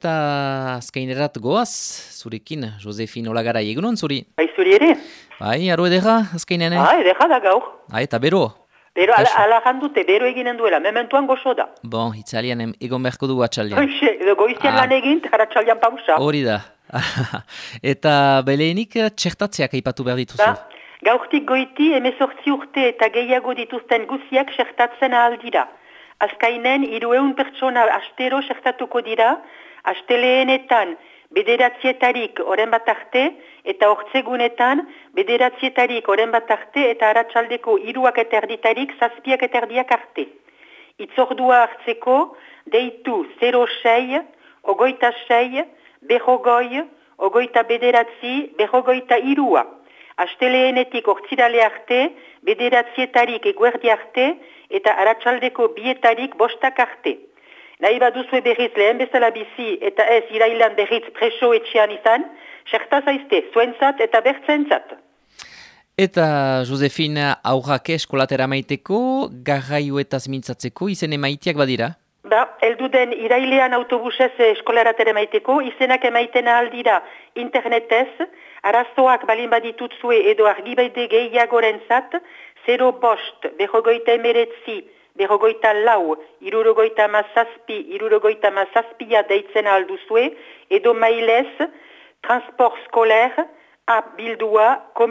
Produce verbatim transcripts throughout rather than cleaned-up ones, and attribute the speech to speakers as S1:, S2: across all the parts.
S1: Eta azkainerat goaz, zurekin, Josefin Olagarai, egunon zuri?
S2: Bai, zuri ere?
S1: Bai, aro edera, azkainean?
S2: Ah, edera da gaur.
S1: Ah, eta bero?
S2: Bero, ala, ala jandute, bero eginen duela, mementuan gozo da.
S1: Bon, itzalian egon beharko du atxaldean.
S2: Hoxe, edo goiztian
S1: Ah.
S2: lan egin, eta atxaldean pausa.
S1: Hori da. Eta beleenik txertatzeak aipatu behar dituzu.
S2: Da, gaurtik goiti emezortzi urte eta gehiago dituzten guziak txertatzen ahal dira. Azkainen, hiruehun pertsona astero txertatuko dira, asteleenetan bederatzietarik oren bat arte, eta hortzegunetan bederatzietarik oren bat arte, eta aratsaldeko hiruak eta erditarik zazpiak eta erdiak arte. Itzordua hartzeko, deitu zero sei, ogoita sei, berrogoi, ogoita bederatzi, berrogoita irua. Asteleenetik hortzirale arte, bederatzietarik eguerdi arte, eta aratsaldeko bietarik bostak arte. Nahi baduzue berriz lehen bezala bizi eta ez irailan berriz preso etxean izan, txerta zaizte, zuentzat eta bertzentzat.
S1: Eta Josefin aurrak eskolatera maiteko, garraioetaz mintzatzeko, izen emaitiak badira?
S2: Ba, elduden irailean autobusez eskolaratera maiteko, izenak emaiten ahal dira internetez, arazoak balin baditutzue edo argibaide gehiagoren zat, zero bost, berrogoita emeretzi, berrogoita lau, irurogoita mazazpi, irurogoita mazazpia deitzen alduzue, edo mailez, transport skoler, abildua,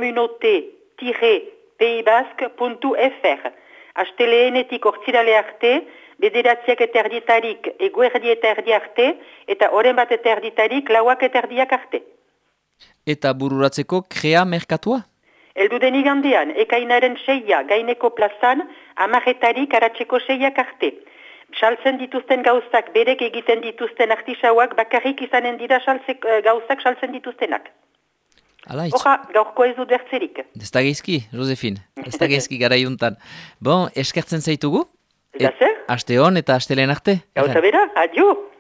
S2: communauté-paysbasque puntu fr. Asteleenetik hortzirale arte, bederatziak eta erditarik eguerdi eta erdi arte, eta oren bat eta erditarik lauak eta erdiak arte.
S1: Eta bururatzeko krea merkatua?
S2: Elduden igandean, ekainaren seia gaineko plazan, amaretarik aratzeko seiak arte. Saltzen dituzten gauzak, berek egiten dituzten artisauak, bakarrik izanen dira saltzek, gauzak saltzen dituztenak.
S1: Ala, itz...
S2: Oja, gaurko ez dut bertzerik.
S1: Ez da geizki, Josefin. Ez da geizki gara juntan. Bon, eskertzen zaitugu?
S2: Eta zer?
S1: Aste hon eta astelen arte.
S2: Gauza bera, adio!